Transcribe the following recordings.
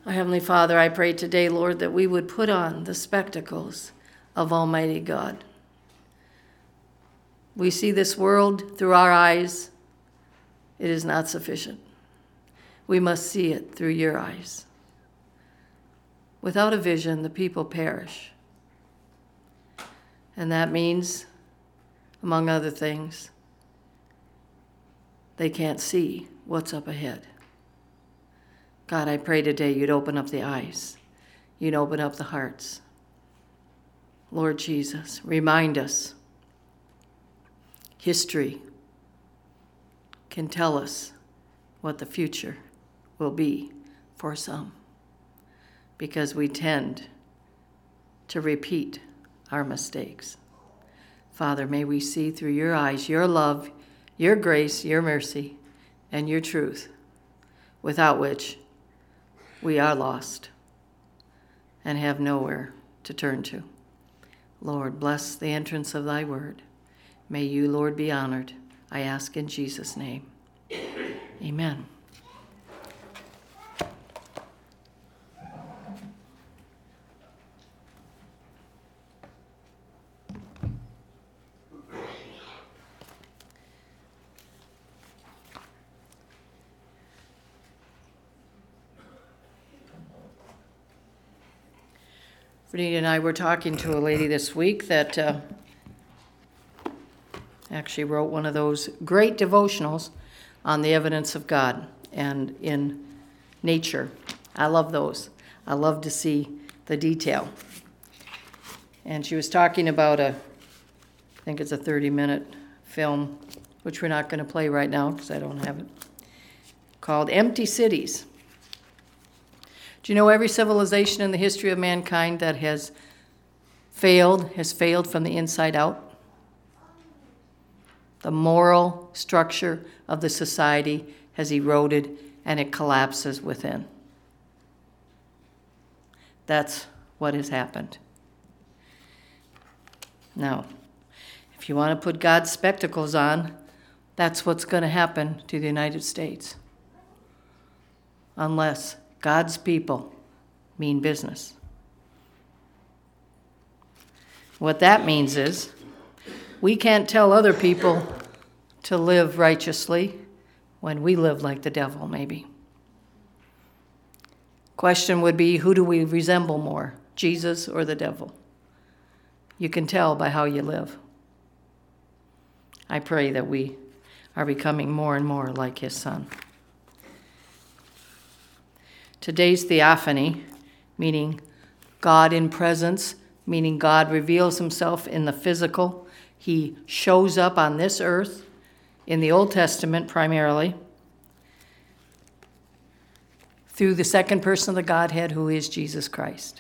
Our Heavenly Father, I pray today, Lord, that we would put on the spectacles of Almighty God. We see this world through our eyes. It is not sufficient. We must see it through your eyes. Without a vision, the people perish. And that means, among other things, they can't see what's up ahead. God, I pray today you'd open up the eyes. You'd open up the hearts. Lord Jesus, remind us. History can tell us what the future will be for some, because we tend to repeat our mistakes. Father, may we see through your eyes your love, your grace, your mercy, and your truth, without which we are lost and have nowhere to turn to. Lord, bless the entrance of thy word. May you, Lord, be honored. I ask in Jesus' name. Amen. Renita and I were talking to a lady this week that actually wrote one of those great devotionals on the evidence of God and in nature. I love those. I love to see the detail. And she was talking about I think it's a 30-minute film, which we're not going to play right now because I don't have it, called Empty Cities. Do you know every civilization in the history of mankind that has failed from the inside out? The moral structure of the society has eroded and it collapses within. That's what has happened. Now, if you want to put God's spectacles on, that's what's going to happen to the United States. Unless God's people mean business. What that means is we can't tell other people to live righteously when we live like the devil, maybe. Question would be, who do we resemble more, Jesus or the devil? You can tell by how you live. I pray that we are becoming more and more like his Son. Today's theophany, meaning God in presence, meaning God reveals himself in the physical. He shows up on this earth, in the Old Testament primarily, through the second person of the Godhead, who is Jesus Christ.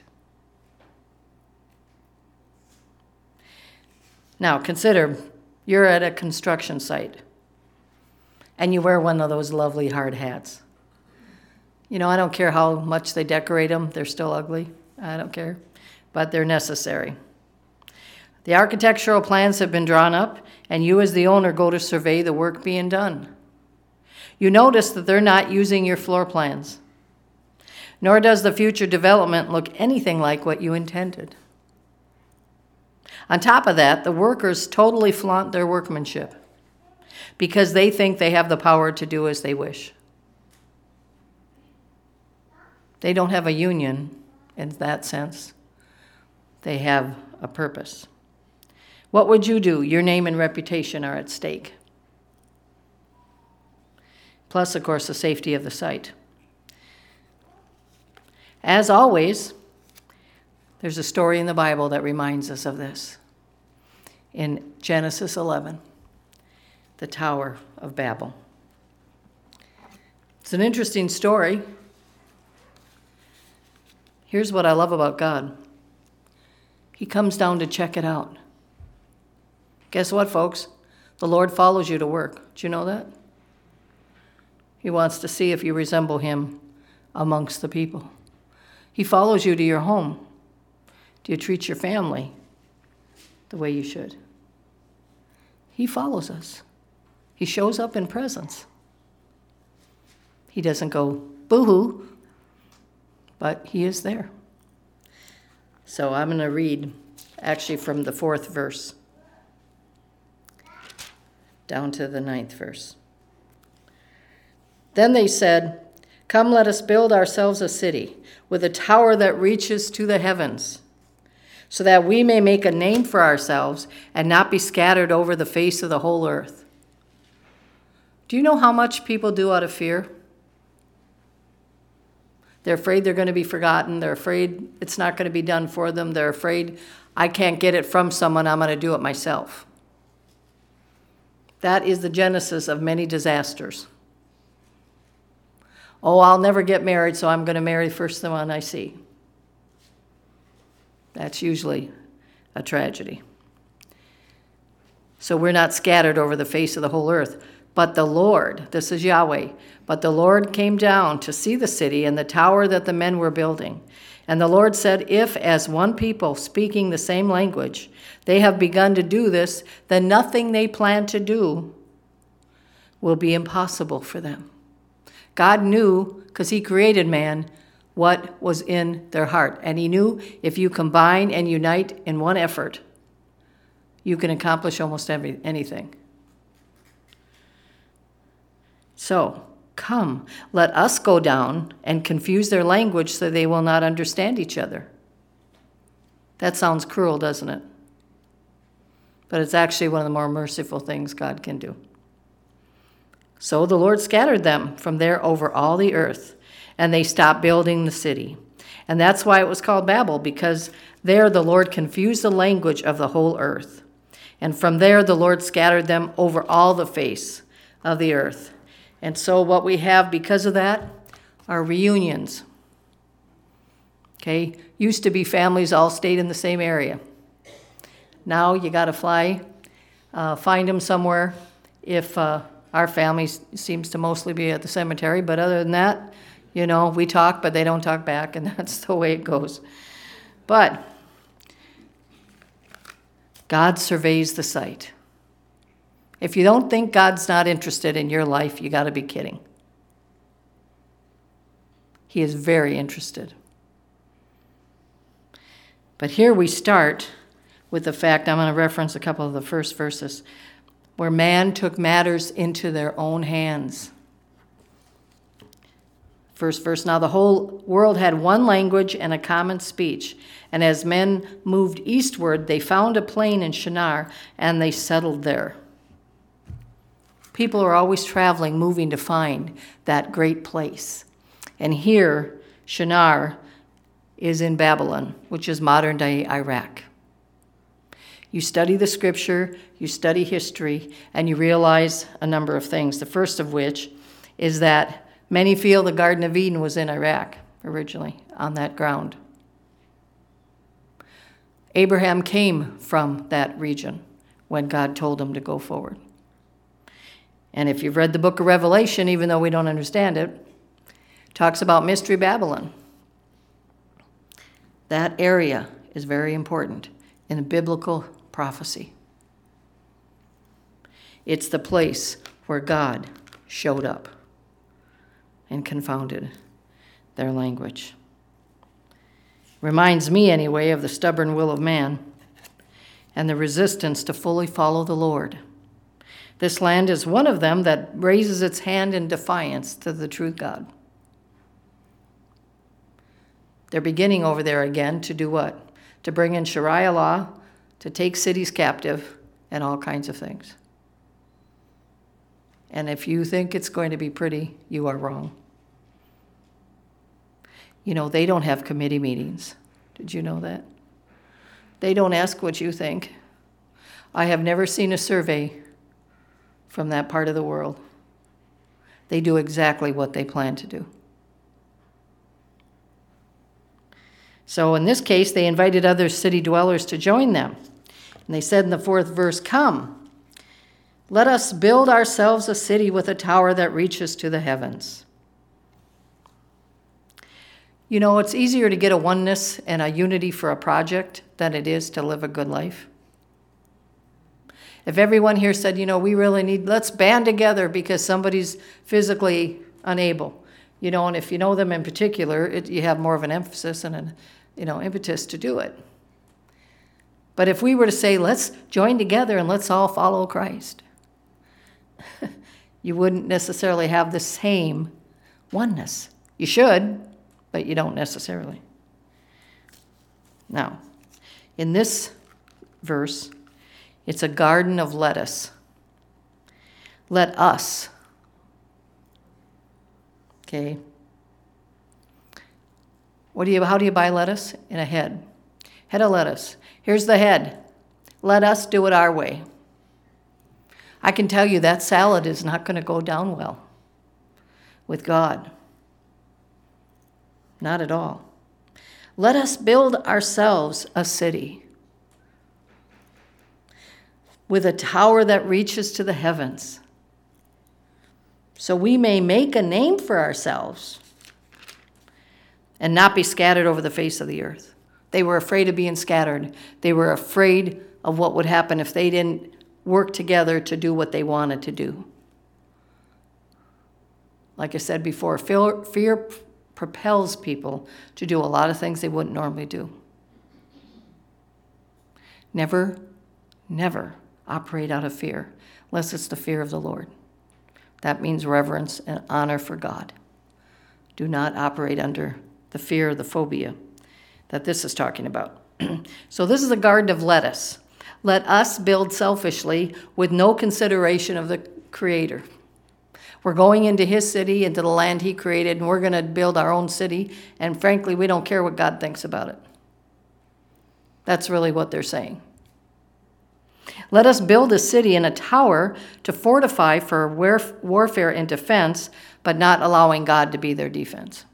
Now, consider you're at a construction site, and you wear one of those lovely hard hats. You know, I don't care how much they decorate them, they're still ugly. I don't care, but they're necessary. The architectural plans have been drawn up, and you as the owner go to survey the work being done. You notice that they're not using your floor plans, nor does the future development look anything like what you intended. On top of that, the workers totally flaunt their workmanship because they think they have the power to do as they wish. They don't have a union in that sense. They have a purpose. What would you do? Your name and reputation are at stake. Plus, of course, the safety of the site. As always, there's a story in the Bible that reminds us of this. In Genesis 11, the Tower of Babel. It's an interesting story. Here's what I love about God. He comes down to check it out. Guess what, folks? The Lord follows you to work. Do you know that? He wants to see if you resemble him amongst the people. He follows you to your home. Do you treat your family the way you should? He follows us. He shows up in presence. He doesn't go boo-hoo, but he is there. So I'm going to read actually from the 4th verse down to the 9th verse. Then they said, "Come, let us build ourselves a city with a tower that reaches to the heavens, so that we may make a name for ourselves and not be scattered over the face of the whole earth." Do you know how much people do out of fear? They're afraid they're going to be forgotten. They're afraid it's not going to be done for them. They're afraid, I can't get it from someone, I'm going to do it myself. That is the genesis of many disasters. Oh, I'll never get married, so I'm going to marry the first one I see. That's usually a tragedy. So we're not scattered over the face of the whole earth. But the Lord, this is Yahweh, but the Lord came down to see the city and the tower that the men were building. And the Lord said, "If, as one people speaking the same language, they have begun to do this, then nothing they plan to do will be impossible for them." God knew, because he created man, what was in their heart. And he knew if you combine and unite in one effort, you can accomplish almost anything. So, come, let us go down and confuse their language so they will not understand each other. That sounds cruel, doesn't it? But it's actually one of the more merciful things God can do. So the Lord scattered them from there over all the earth, and they stopped building the city. And that's why it was called Babel, because there the Lord confused the language of the whole earth. And from there the Lord scattered them over all the face of the earth. And so what we have because of that are reunions. Okay, used to be families all stayed in the same area. Now you got to fly, find them somewhere. If our family seems to mostly be at the cemetery, but other than that, you know, we talk, but they don't talk back, and that's the way it goes. But God surveys the site. If you don't think God's not interested in your life, you got to be kidding. He is very interested. But here we start with the fact, I'm going to reference a couple of the first verses, where man took matters into their own hands. First verse, "Now the whole world had one language and a common speech. And as men moved eastward, they found a plain in Shinar, and they settled there." People are always traveling, moving to find that great place. And here, Shinar is in Babylon, which is modern-day Iraq. You study the scripture, you study history, and you realize a number of things. The first of which is that many feel the Garden of Eden was in Iraq originally, on that ground. Abraham came from that region when God told him to go forward. And if you've read the book of Revelation, even though we don't understand it, it talks about Mystery Babylon. That area is very important in the biblical prophecy. It's the place where God showed up and confounded their language. Reminds me, anyway, of the stubborn will of man and the resistance to fully follow the Lord. This land is one of them that raises its hand in defiance to the true God. They're beginning over there again to do what? To bring in Sharia law, to take cities captive, and all kinds of things. And if you think it's going to be pretty, you are wrong. You know, they don't have committee meetings. Did you know that? They don't ask what you think. I have never seen a survey from that part of the world. They do exactly what they plan to do. So in this case, they invited other city dwellers to join them. And they said in the 4th verse, "Come, let us build ourselves a city with a tower that reaches to the heavens." You know, it's easier to get a oneness and a unity for a project than it is to live a good life. If everyone here said, you know, we really need, let's band together because somebody's physically unable. And if you know them in particular, you have more of an emphasis and an, impetus to do it. But if we were to say, let's join together and let's all follow Christ, you wouldn't necessarily have the same oneness. You should, but you don't necessarily. Now, in this verse, it's a garden of lettuce. Let us. Okay. How do you buy lettuce? In a head. Head of lettuce. Here's the head. Let us do it our way. I can tell you that salad is not going to go down well with God. Not at all. Let us build ourselves a city with a tower that reaches to the heavens, so we may make a name for ourselves and not be scattered over the face of the earth. They were afraid of being scattered. They were afraid of what would happen if they didn't work together to do what they wanted to do. Like I said before, fear propels people to do a lot of things they wouldn't normally do. Never operate out of fear, unless it's the fear of the Lord. That means reverence and honor for God. Do not operate under the fear or the phobia that this is talking about. So this is a garden of lettuce. Let us build selfishly with no consideration of the Creator. We're going into his city, into the land he created, and we're going to build our own city. And frankly, we don't care what God thinks about it. That's really what they're saying. Let us build a city and a tower to fortify for warfare and defense, but not allowing God to be their defense.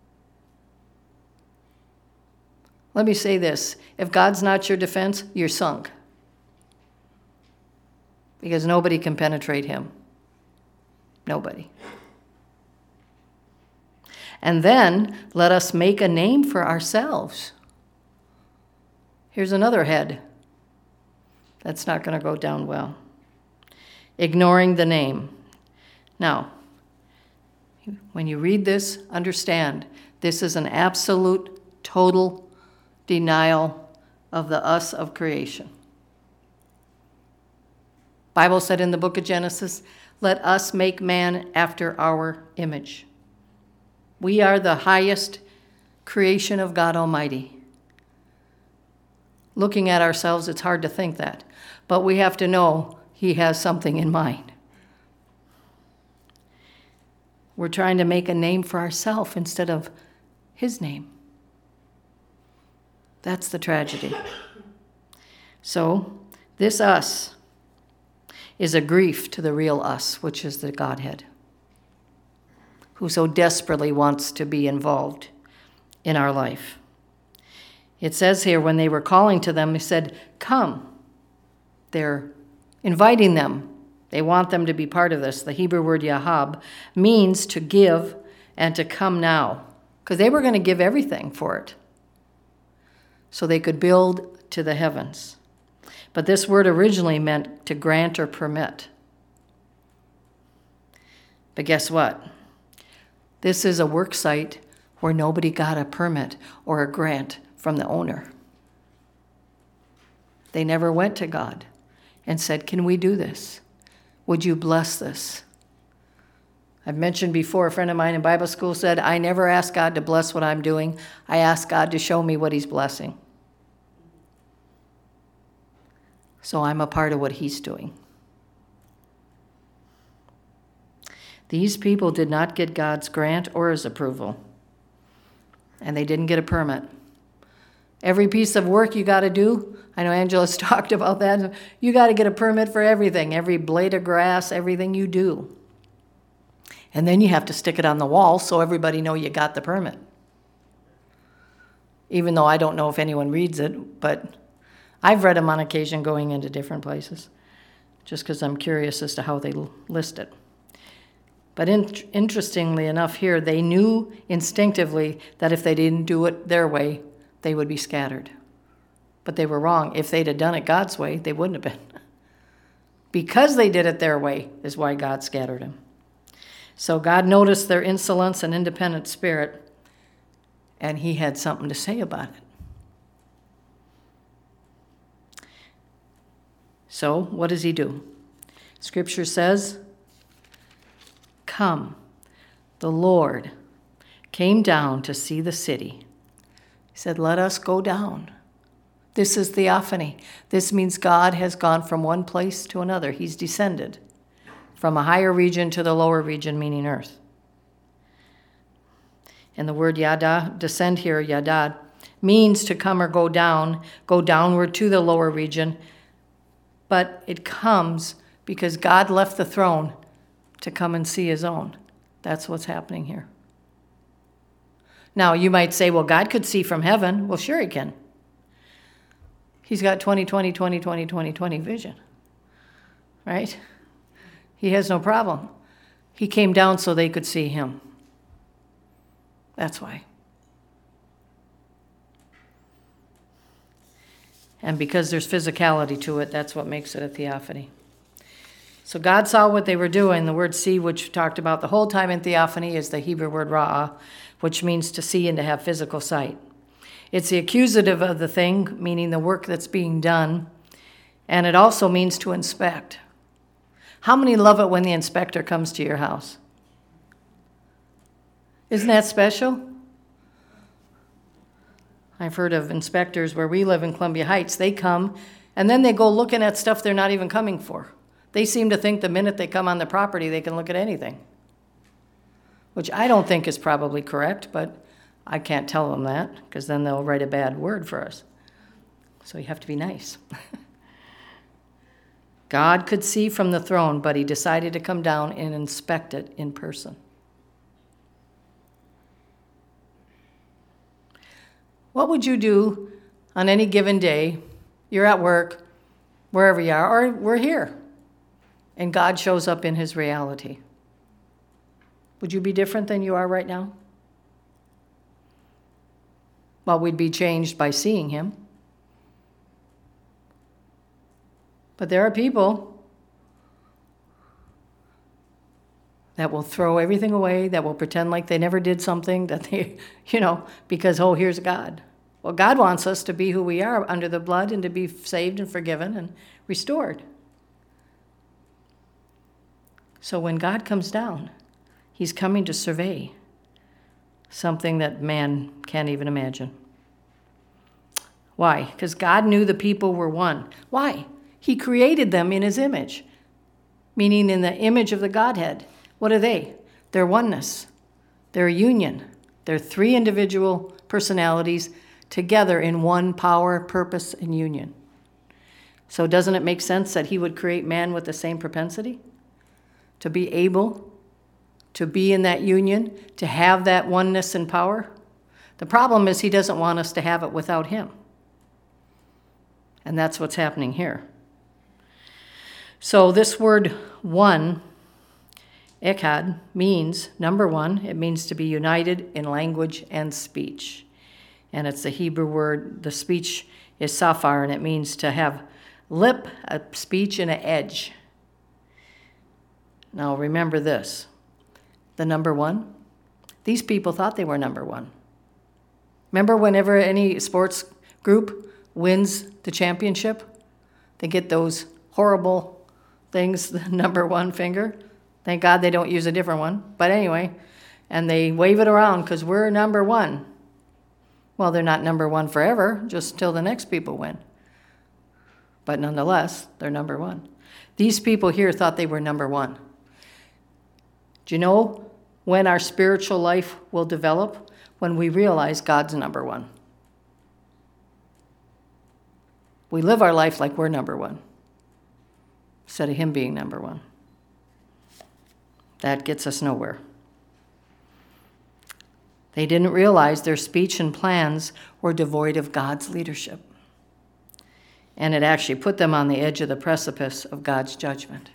Let me say this. If God's not your defense, you're sunk. Because nobody can penetrate him. Nobody. And then let us make a name for ourselves. Here's another head. That's not going to go down well. Ignoring the name. Now, when you read this, understand this is an absolute, total denial of the us of creation. Bible said in the book of Genesis, let us make man after our image. We are the highest creation of God Almighty. Looking at ourselves, it's hard to think that. But we have to know he has something in mind. We're trying to make a name for ourselves instead of his name. That's the tragedy. So, this us is a grief to the real us, which is the Godhead, who so desperately wants to be involved in our life. It says here, when they were calling to them, he said, come. They're inviting them. They want them to be part of this. The Hebrew word yahab means to give and to come now, because they were going to give everything for it so they could build to the heavens. But this word originally meant to grant or permit. But guess what? This is a work site where nobody got a permit or a grant from the owner. They never went to God and said, can we do this? Would you bless this? I've mentioned before, a friend of mine in Bible school said, I never ask God to bless what I'm doing. I ask God to show me what he's blessing. So I'm a part of what he's doing. These people did not get God's grant or his approval. And they didn't get a permit. Every piece of work you got to do, I know Angela's talked about that, you got to get a permit for everything, every blade of grass, everything you do. And then you have to stick it on the wall so everybody know you got the permit. Even though I don't know if anyone reads it, but I've read them on occasion going into different places, just because I'm curious as to how they list it. But interestingly enough here, they knew instinctively that if they didn't do it their way, they would be scattered. But they were wrong. If they'd have done it God's way, they wouldn't have been. Because they did it their way is why God scattered them. So God noticed their insolence and independent spirit, and he had something to say about it. So what does he do? Scripture says, "Come, the Lord came down to see the city." He said, "Let us go down." This is theophany. This means God has gone from one place to another. He's descended from a higher region to the lower region, meaning earth. And the word yada, descend here, yadad, means to come or go down, go downward to the lower region. But it comes because God left the throne to come and see his own. That's what's happening here. Now, you might say, well, God could see from heaven. Well, sure he can. He's got 20/20/20/20/20/20 vision, right? He has no problem. He came down so they could see him. That's why. And because there's physicality to it, that's what makes it a theophany. So God saw what they were doing. The word see, which we talked about the whole time in theophany, is the Hebrew word ra'ah, which means to see and to have physical sight. It's the accusative of the thing, meaning the work that's being done, and it also means to inspect. How many love it when the inspector comes to your house? Isn't that special? I've heard of inspectors where we live in Columbia Heights. They come, and then they go looking at stuff they're not even coming for. They seem to think the minute they come on the property, they can look at anything, which I don't think is probably correct, but I can't tell them that because then they'll write a bad word for us. So you have to be nice. God could see from the throne, but he decided to come down and inspect it in person. What would you do on any given day? You're at work, wherever you are, or we're here, and God shows up in his reality. Would you be different than you are right now? Well, we'd be changed by seeing him. But there are people that will throw everything away, that will pretend like they never did something, that they, because, here's God. Well, God wants us to be who we are under the blood and to be saved and forgiven and restored. So when God comes down, he's coming to survey something that man can't even imagine. Why? Because God knew the people were one. Why? He created them in his image, meaning in the image of the Godhead. What are they? They're oneness. They're a union. They're three individual personalities together in one power, purpose, and union. So doesn't it make sense that he would create man with the same propensity? To be able to be in that union, to have that oneness and power? The problem is he doesn't want us to have it without him. And that's what's happening here. So this word one, echad, means, number one, it means to be united in language and speech. And it's the Hebrew word, the speech is safar, and it means to have lip, a speech, and an edge. Now remember this, the number one, these people thought they were number one. Remember whenever any sports group wins the championship, they get those horrible things, the number one finger. Thank God they don't use a different one. But anyway, and they wave it around because we're number one. Well, they're not number one forever, just till the next people win. But nonetheless, they're number one. These people here thought they were number one. Do you know when our spiritual life will develop? When we realize God's number one. We live our life like we're number one, instead of him being number one. That gets us nowhere. They didn't realize their speech and plans were devoid of God's leadership. And it actually put them on the edge of the precipice of God's judgment.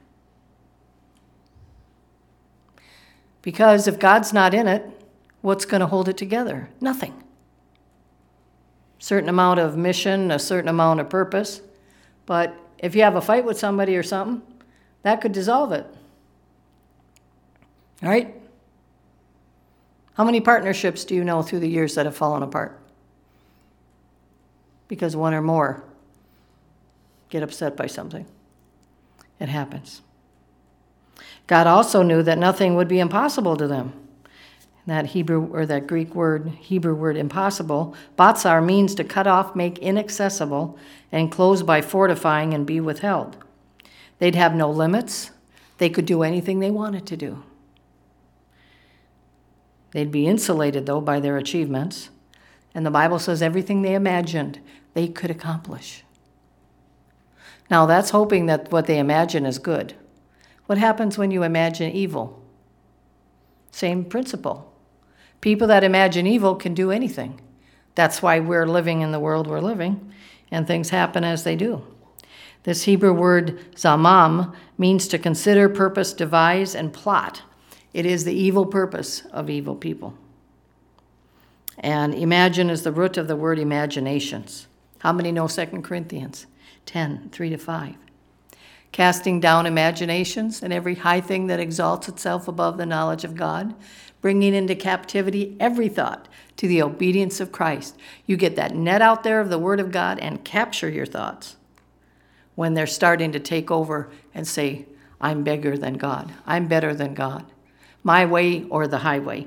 Because if God's not in it, what's going to hold it together? Nothing. Certain amount of mission, a certain amount of purpose. But if you have a fight with somebody or something, that could dissolve it. All right? How many partnerships do you know through the years that have fallen apart? Because one or more get upset by something. It happens. God also knew that nothing would be impossible to them. That Greek word, Hebrew word impossible, batzar, means to cut off, make inaccessible, and close by fortifying and be withheld. They'd have no limits. They could do anything they wanted to do. They'd be insulated, though, by their achievements. And the Bible says everything they imagined, they could accomplish. Now, that's hoping that what they imagine is good. What happens when you imagine evil? Same principle. People that imagine evil can do anything. That's why we're living in the world we're living, and things happen as they do. This Hebrew word zamam means to consider, purpose, devise, and plot. It is the evil purpose of evil people. And imagine is the root of the word imaginations. How many know 2 Corinthians 10, 3-5? Casting down imaginations and every high thing that exalts itself above the knowledge of God, bringing into captivity every thought to the obedience of Christ. You get that net out there of the Word of God and capture your thoughts when they're starting to take over and say, I'm bigger than God. I'm better than God. My way or the highway.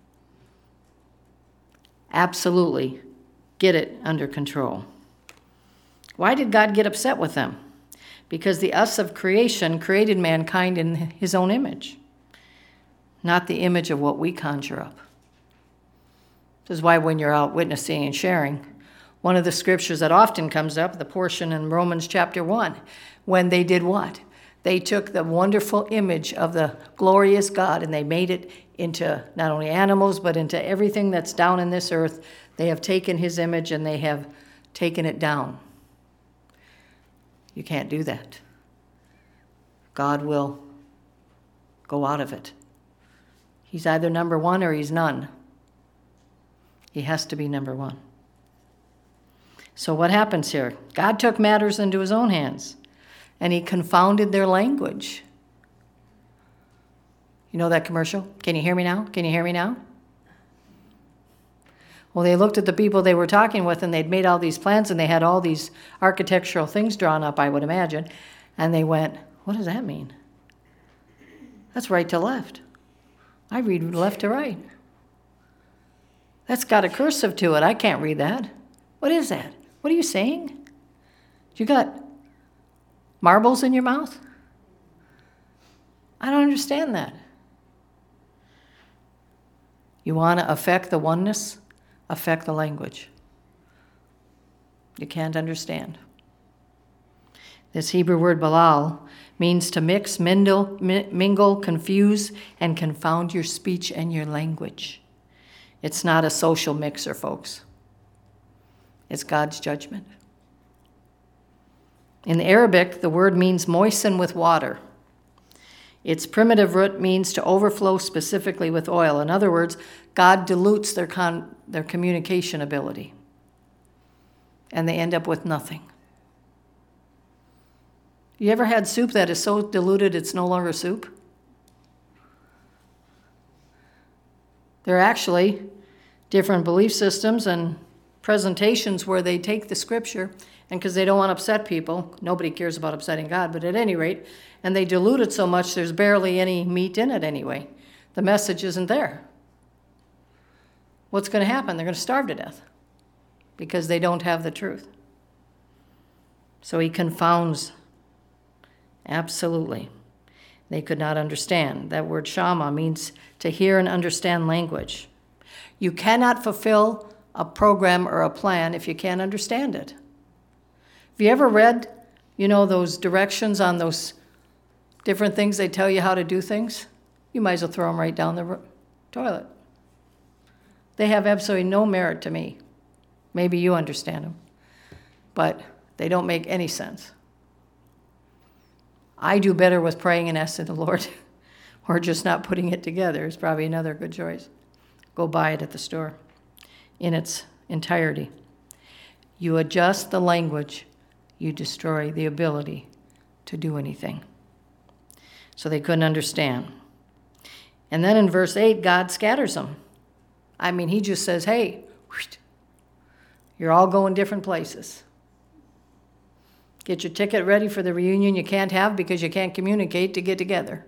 Absolutely get it under control. Why did God get upset with them? Because the us of creation created mankind in his own image, not the image of what we conjure up. This is why when you're out witnessing and sharing, one of the scriptures that often comes up, the portion in Romans chapter 1, when they did what? They took the wonderful image of the glorious God and they made it into not only animals, but into everything that's down in this earth. They have taken his image and they have taken it down. You can't do that. God will go out of it. He's either number one or he's none. He has to be number one. So what happens here? God took matters into his own hands, and he confounded their language. You know that commercial? Can you hear me now? Can you hear me now? Well, they looked at the people they were talking with, and they'd made all these plans, and they had all these architectural things drawn up, I would imagine, and they went, what does that mean? That's right to left. I read left to right. That's got a cursive to it. I can't read that. What is that? What are you saying? You got marbles in your mouth? I don't understand that. You want to affect the oneness? Affect the language. You can't understand. This Hebrew word balal means to mix, mingle, confuse, and confound your speech and your language. It's not a social mixer, folks. It's God's judgment. In Arabic, the word means moisten with water. Its primitive root means to overflow specifically with oil. In other words, God dilutes their communication ability, and they end up with nothing. You ever had soup that is so diluted it's no longer soup? There are actually different belief systems and presentations where they take the scripture, and because they don't want to upset people, nobody cares about upsetting God, but at any rate, and they dilute it so much there's barely any meat in it anyway. The message isn't there. What's going to happen? They're going to starve to death because they don't have the truth. So he confounds. Absolutely. They could not understand. That word shama means to hear and understand language. You cannot fulfill a program or a plan if you can't understand it. Have you ever read, those directions on those different things they tell you how to do things? You might as well throw them right down the toilet. They have absolutely no merit to me. Maybe you understand them, but they don't make any sense. I do better with praying and asking the Lord, or just not putting it together is probably another good choice. Go buy it at the store in its entirety. You adjust the language, you destroy the ability to do anything. So they couldn't understand. And then in verse 8, God scatters them. I mean, he just says, hey, you're all going different places. Get your ticket ready for the reunion you can't have because you can't communicate to get together.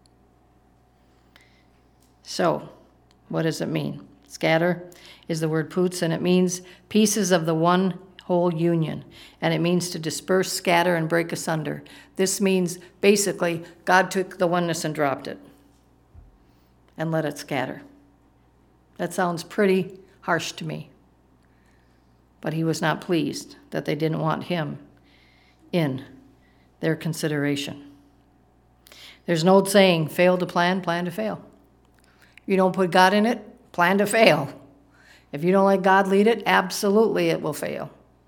So, what does it mean? Scatter is the word putz, and it means pieces of the one whole union. And it means to disperse, scatter, and break asunder. This means, basically, God took the oneness and dropped it and let it scatter. That sounds pretty harsh to me. But he was not pleased that they didn't want him in their consideration. There's an old saying, fail to plan, plan to fail. You don't put God in it, plan to fail. If you don't let God lead it, absolutely it will fail.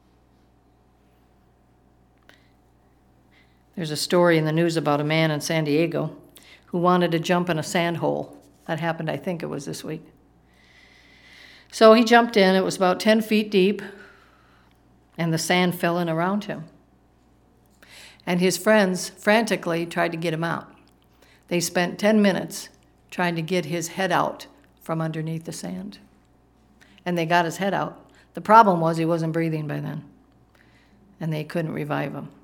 There's a story in the news about a man in San Diego who wanted to jump in a sand hole. That happened, I think it was this week. So he jumped in. It was about 10 feet deep, and the sand fell in around him. And his friends frantically tried to get him out. They spent 10 minutes trying to get his head out from underneath the sand. And they got his head out. The problem was he wasn't breathing by then, and they couldn't revive him.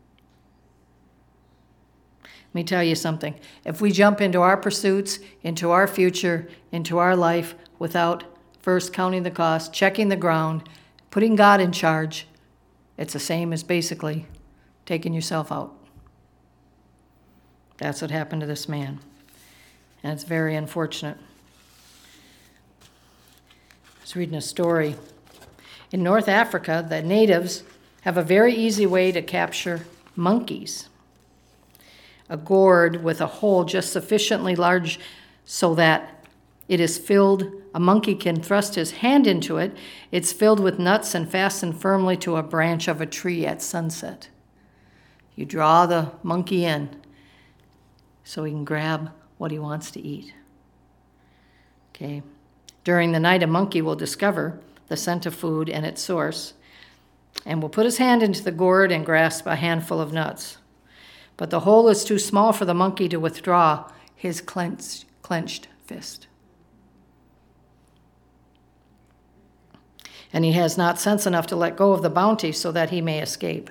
Let me tell you something. If we jump into our pursuits, into our future, into our life without first counting the cost, checking the ground, putting God in charge, it's the same as basically taking yourself out. That's what happened to this man. And it's very unfortunate. I was reading a story. In North Africa, the natives have a very easy way to capture monkeys. A gourd with a hole just sufficiently large so that it is filled, a monkey can thrust his hand into it. It's filled with nuts and fastened firmly to a branch of a tree at sunset. You draw the monkey in so he can grab what he wants to eat. Okay. During the night, a monkey will discover the scent of food and its source, and will put his hand into the gourd and grasp a handful of nuts. But the hole is too small for the monkey to withdraw his clenched fist. And he has not sense enough to let go of the bounty so that he may escape.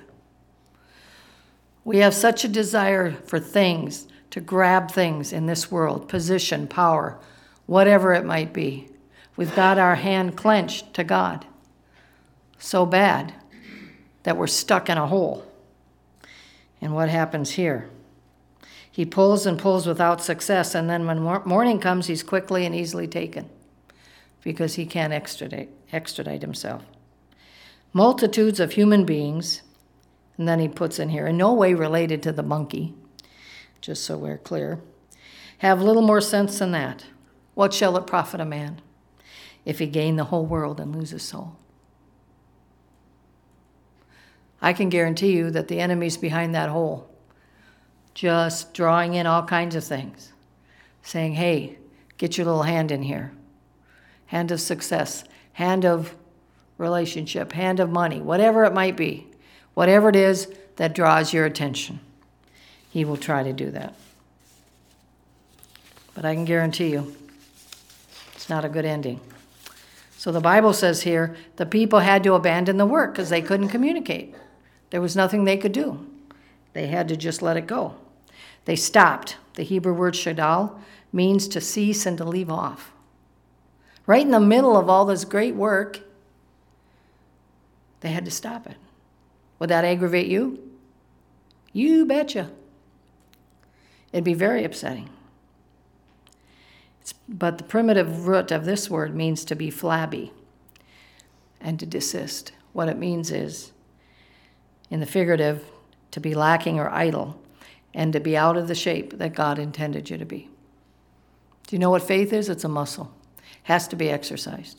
We have such a desire for things, to grab things in this world, position, power, whatever it might be. We've got our hand clenched to God so bad that we're stuck in a hole. And what happens here? He pulls and pulls without success, and then when morning comes, he's quickly and easily taken because he can't extradite himself. Multitudes of human beings, and then he puts in here, in no way related to the monkey, just so we're clear, have little more sense than that. What shall it profit a man if he gain the whole world and lose his soul? I can guarantee you that the enemy's behind that hole, just drawing in all kinds of things, saying, hey, get your little hand in here. Hand of success, hand of relationship, hand of money, whatever it might be, whatever it is that draws your attention, he will try to do that. But I can guarantee you, it's not a good ending. So the Bible says here, the people had to abandon the work because they couldn't communicate. There was nothing they could do. They had to just let it go. They stopped. The Hebrew word shadal means to cease and to leave off. Right in the middle of all this great work, they had to stop it. Would that aggravate you? You betcha. It'd be very upsetting. But the primitive root of this word means to be flabby and to desist. What it means is, in the figurative, to be lacking or idle and to be out of the shape that God intended you to be. Do you know what faith is? It's a muscle. It has to be exercised.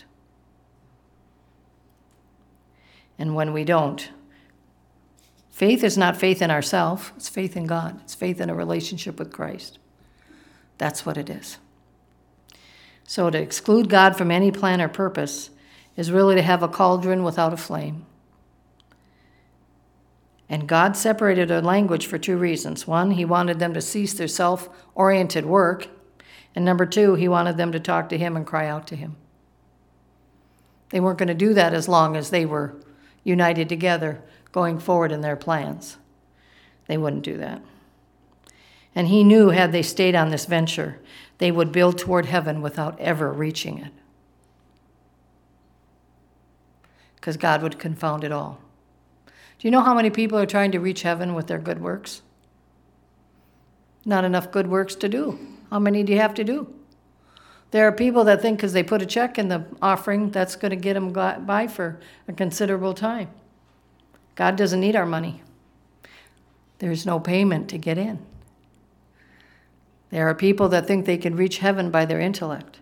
And when we don't, faith is not faith in ourselves. It's faith in God. It's faith in a relationship with Christ. That's what it is. So to exclude God from any plan or purpose is really to have a cauldron without a flame. And God separated their language for two reasons. One, he wanted them to cease their self-oriented work And number two, he wanted them to talk to him and cry out to him. They weren't going to do that as long as they were united together, going forward in their plans. They wouldn't do that. And he knew had they stayed on this venture, they would build toward heaven without ever reaching it. Because God would confound it all. Do you know how many people are trying to reach heaven with their good works? Not enough good works to do. How many do you have to do? There are people that think because they put a check in the offering, that's going to get them by for a considerable time. God doesn't need our money. There's no payment to get in. There are people that think they can reach heaven by their intellect.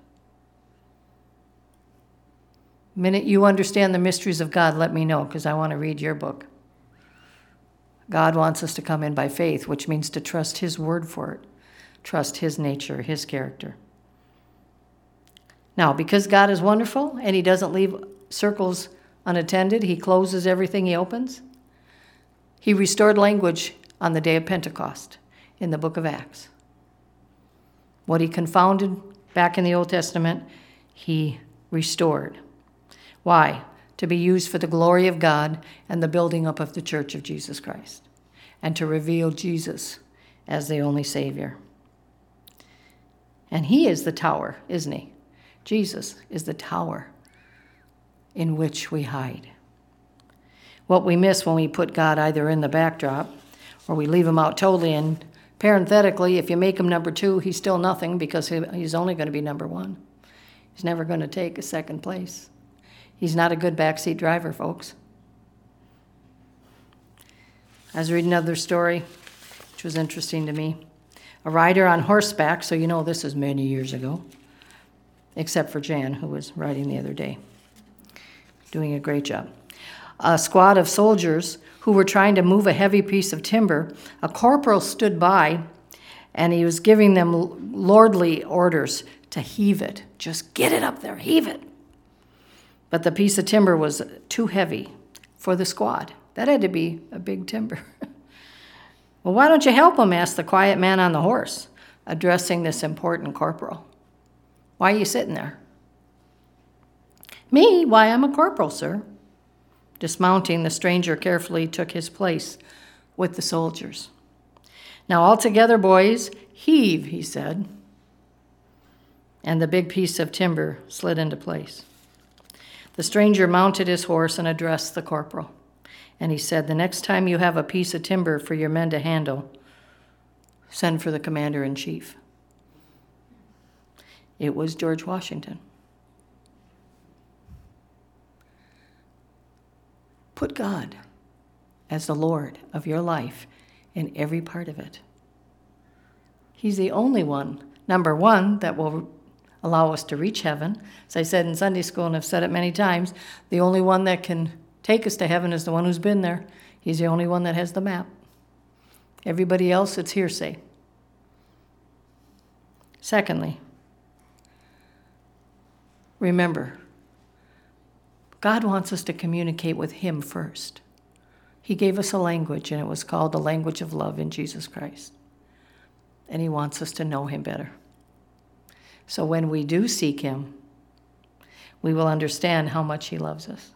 The minute you understand the mysteries of God, let me know, because I want to read your book. God wants us to come in by faith, which means to trust his word for it. Trust his nature, his character. Now, because God is wonderful and he doesn't leave circles unattended, he closes everything he opens. He restored language on the day of Pentecost in the book of Acts. What he confounded back in the Old Testament, he restored. Why? To be used for the glory of God and the building up of the church of Jesus Christ, and to reveal Jesus as the only Savior. And he is the tower, isn't he? Jesus is the tower in which we hide. What we miss when we put God either in the backdrop or we leave him out totally, and parenthetically, if you make him number two, he's still nothing because he's only going to be number one. He's never going to take a second place. He's not a good backseat driver, folks. I was reading another story, which was interesting to me. A rider on horseback, so you know this is many years ago, except for Jan, who was riding the other day, doing a great job. A squad of soldiers who were trying to move a heavy piece of timber, a corporal stood by, and he was giving them lordly orders to heave it. Just get it up there, heave it. But the piece of timber was too heavy for the squad. That had to be a big timber. Well, why don't you help him? Asked the quiet man on the horse, addressing this important corporal. Why are you sitting there? Me? Why, I'm a corporal, sir. Dismounting, the stranger carefully took his place with the soldiers. Now, all together, boys, heave, he said. And the big piece of timber slid into place. The stranger mounted his horse and addressed the corporal. And he said, the next time you have a piece of timber for your men to handle, send for the commander-in-chief. It was George Washington. Put God as the Lord of your life in every part of it. He's the only one, number one, that will allow us to reach heaven. As I said in Sunday school, and I've said it many times, the only one that can take us to heaven is the one who's been there. He's the only one that has the map. Everybody else, it's hearsay. Secondly, remember, God wants us to communicate with him first. He gave us a language, and it was called the language of love in Jesus Christ. And he wants us to know him better. So when we do seek him, we will understand how much he loves us.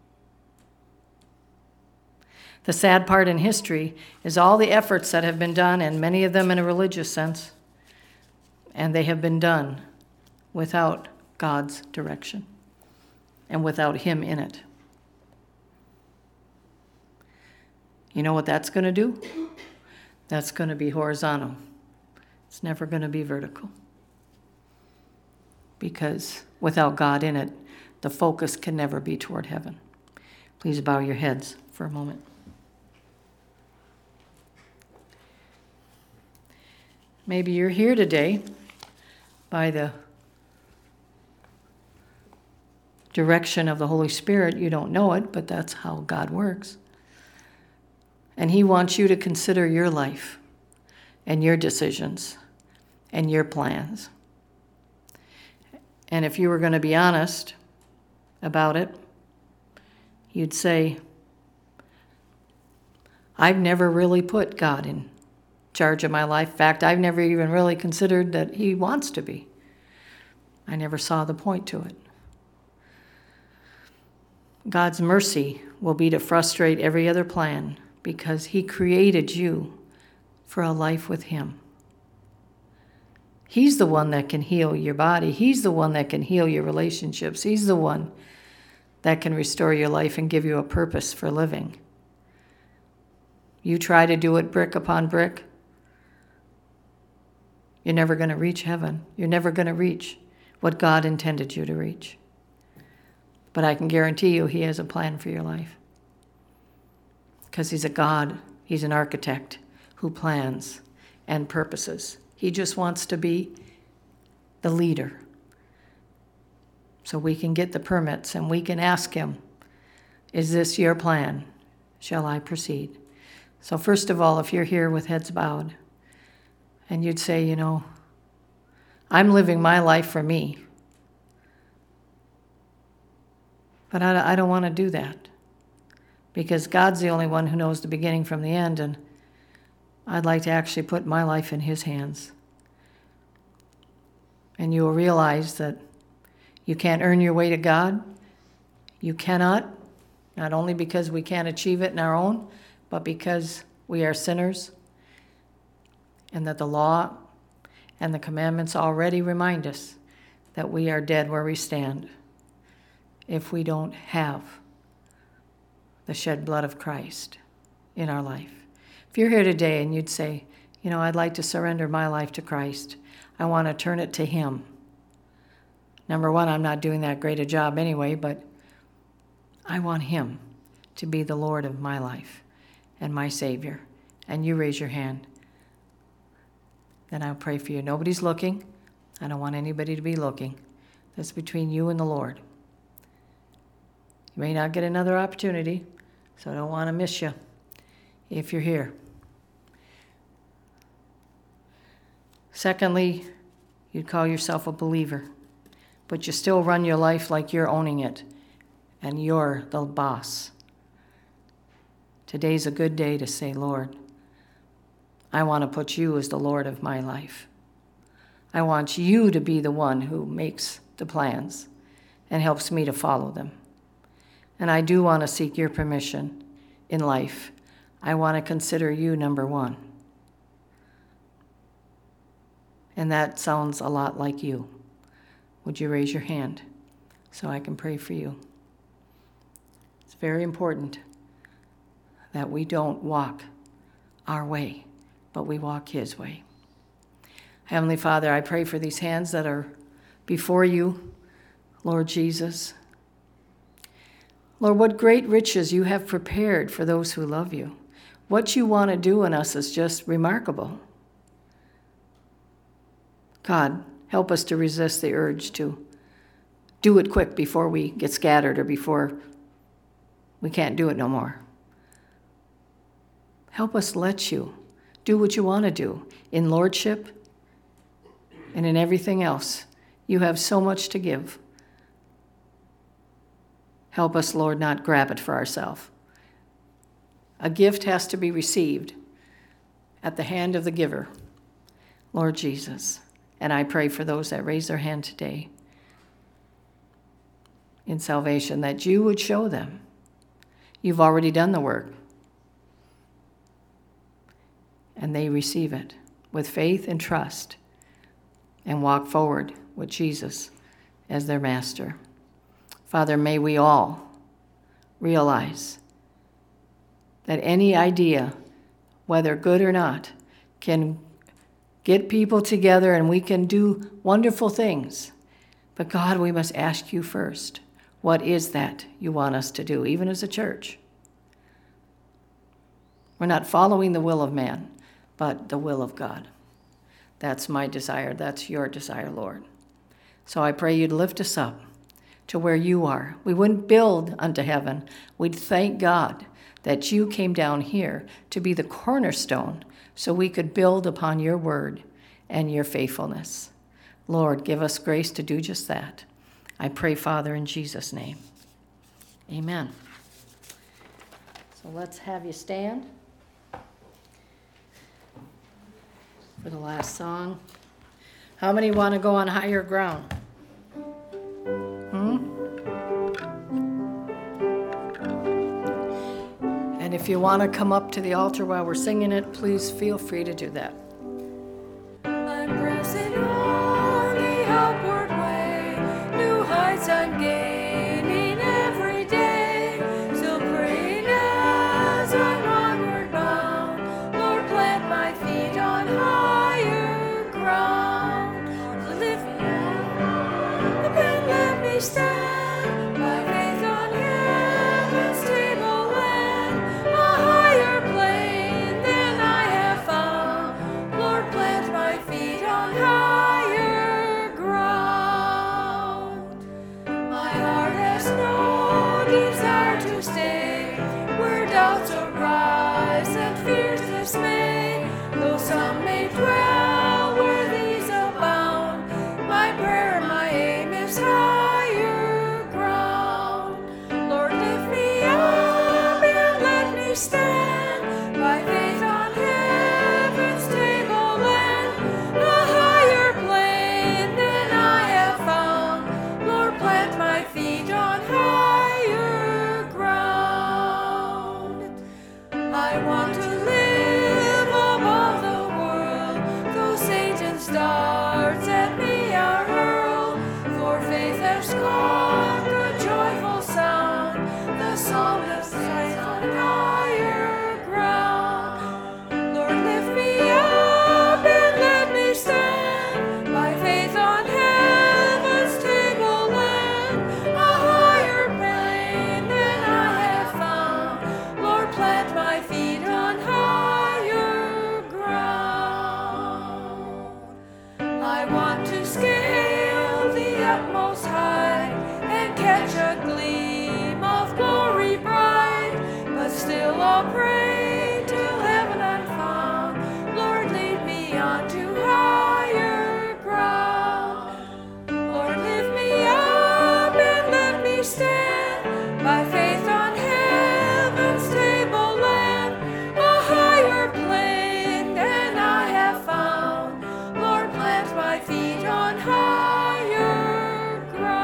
The sad part in history is all the efforts that have been done, and many of them in a religious sense, and they have been done without God's direction and without him in it. You know what that's going to do? That's going to be horizontal. It's never going to be vertical. Because without God in it, the focus can never be toward heaven. Please bow your heads for a moment. Maybe you're here today by the direction of the Holy Spirit. You don't know it, but that's how God works. And he wants you to consider your life and your decisions and your plans. And if you were going to be honest about it, you'd say, I've never really put God in charge of my life. In fact, I've never even really considered that he wants to be. I never saw the point to it. God's mercy will be to frustrate every other plan because he created you for a life with him. He's the one that can heal your body. He's the one that can heal your relationships. He's the one that can restore your life and give you a purpose for living. You try to do it brick upon brick, you're never going to reach heaven. You're never going to reach what God intended you to reach. But I can guarantee you he has a plan for your life. Because he's a God, he's an architect who plans and purposes. He just wants to be the leader. So we can get the permits and we can ask him, is this your plan? Shall I proceed? So first of all, if you're here with heads bowed, and you'd say, you know, I'm living my life for me. But I don't want to do that. Because God's the only one who knows the beginning from the end, and I'd like to actually put my life in his hands. And you will realize that you can't earn your way to God. You cannot, not only because we can't achieve it in our own, but because we are sinners. And that the law and the commandments already remind us that we are dead where we stand if we don't have the shed blood of Christ in our life. If you're here today and you'd say, you know, I'd like to surrender my life to Christ. I want to turn it to him. Number one, I'm not doing that great a job anyway, but I want him to be the Lord of my life and my Savior. And you raise your hand. Then I'll pray for you. Nobody's looking. I don't want anybody to be looking. That's between you and the Lord. You may not get another opportunity, so I don't want to miss you if you're here. Secondly, you'd call yourself a believer, but you still run your life like you're owning it and you're the boss. Today's a good day to say, Lord, I want to put you as the Lord of my life. I want you to be the one who makes the plans and helps me to follow them. And I do want to seek your permission in life. I want to consider you number one. And that sounds a lot like you. Would you raise your hand so I can pray for you? It's very important that we don't walk our way, but we walk his way. Heavenly Father, I pray for these hands that are before you, Lord Jesus. Lord, what great riches you have prepared for those who love you. What you want to do in us is just remarkable. God, help us to resist the urge to do it quick before we get scattered or before we can't do it no more. Help us let you do what you want to do in lordship and in everything else. You have so much to give. Help us, Lord, not grab it for ourselves. A gift has to be received at the hand of the giver, Lord Jesus. And I pray for those that raise their hand today in salvation, that you would show them. You've already done the work. And they receive it with faith and trust and walk forward with Jesus as their master. Father, may we all realize that any idea, whether good or not, can get people together and we can do wonderful things. But God, we must ask you first, what is that you want us to do, even as a church? We're not following the will of man, but the will of God. That's my desire. That's your desire, Lord. So I pray you'd lift us up to where you are. We wouldn't build unto heaven. We'd thank God that you came down here to be the cornerstone so we could build upon your word and your faithfulness. Lord, give us grace to do just that. I pray, Father, in Jesus' name. Amen. So let's have you stand for the last song. How many want to go on higher ground? And if you want to come up to the altar while we're singing it, please feel free to do that. I'm pressing on the upward way, new heights I'm gaining every day. Still praying as I'm onward bound, Lord, plant my feet on higher ground. Lift me up and let me stand by faith on heaven's tableland, a higher plane than I have found. Lord, plant my feet on higher ground. My heart has no desire to stay where doubts arise and fears dismay. Though some may dwell where these abound, my prayer, my aim is higher ground. Lord, lift me up and let me stand by faith on heaven's tableland, a higher plane than I have found. Lord, plant my feet on higher ground. I want to live above the world, though Satan's darts at me are hurled. For faith has called the joyful sound, the psalmist sings on higher ground. Lord, lift me up and let me stand by faith on heaven's tableland, a higher plane than I have found. Lord, plant my feet on higher ground. I want to scale the utmost height and catch a gleam of glory bright, but still I'll pray till heaven I'm found. Lord, lead me on to higher ground. Lord, lift me up and let me stand by faith on heaven's tableland, a higher plane than I have found. Lord, plant my feet on higher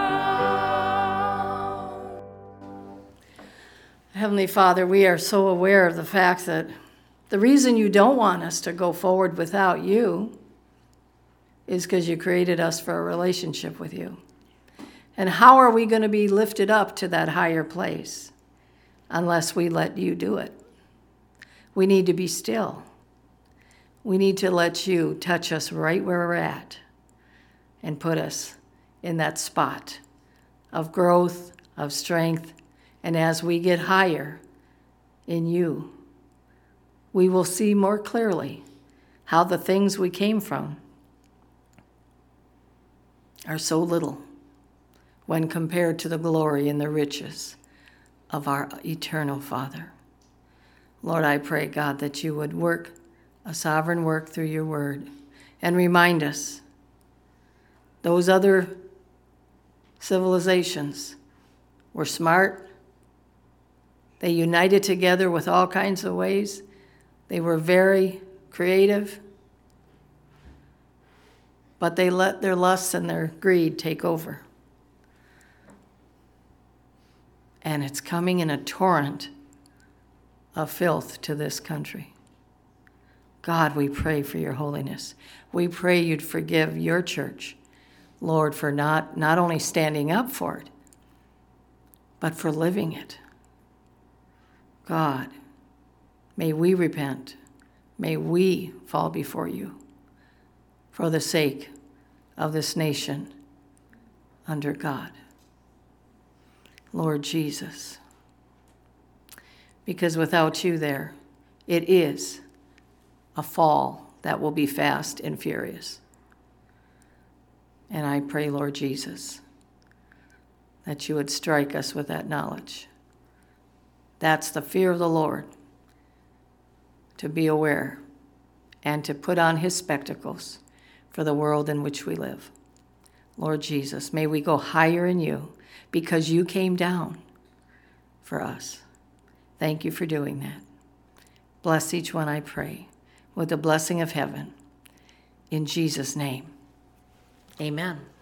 ground. Heavenly Father, we are so aware of the fact that the reason you don't want us to go forward without you is because you created us for a relationship with you. And how are we going to be lifted up to that higher place unless we let you do it? We need to be still. We need to let you touch us right where we're at and put us in that spot of growth, of strength. And as we get higher in you, we will see more clearly how the things we came from are so little when compared to the glory and the riches of our eternal Father. Lord, I pray, God, that you would work a sovereign work through your word and remind us those other civilizations were smart. They united together with all kinds of ways. They were very creative, but they let their lusts and their greed take over. And it's coming in a torrent of filth to this country. God, we pray for your holiness. We pray you'd forgive your church, Lord, for not only standing up for it, but for living it. God, may we repent. May we fall before you for the sake of this nation under God. Lord Jesus, because without you there, it is a fall that will be fast and furious. And I pray, Lord Jesus, that you would strike us with that knowledge. That's the fear of the Lord, to be aware and to put on his spectacles for the world in which we live. Lord Jesus, may we go higher in you because you came down for us. Thank you for doing that. Bless each one, I pray, with the blessing of heaven. In Jesus' name, amen.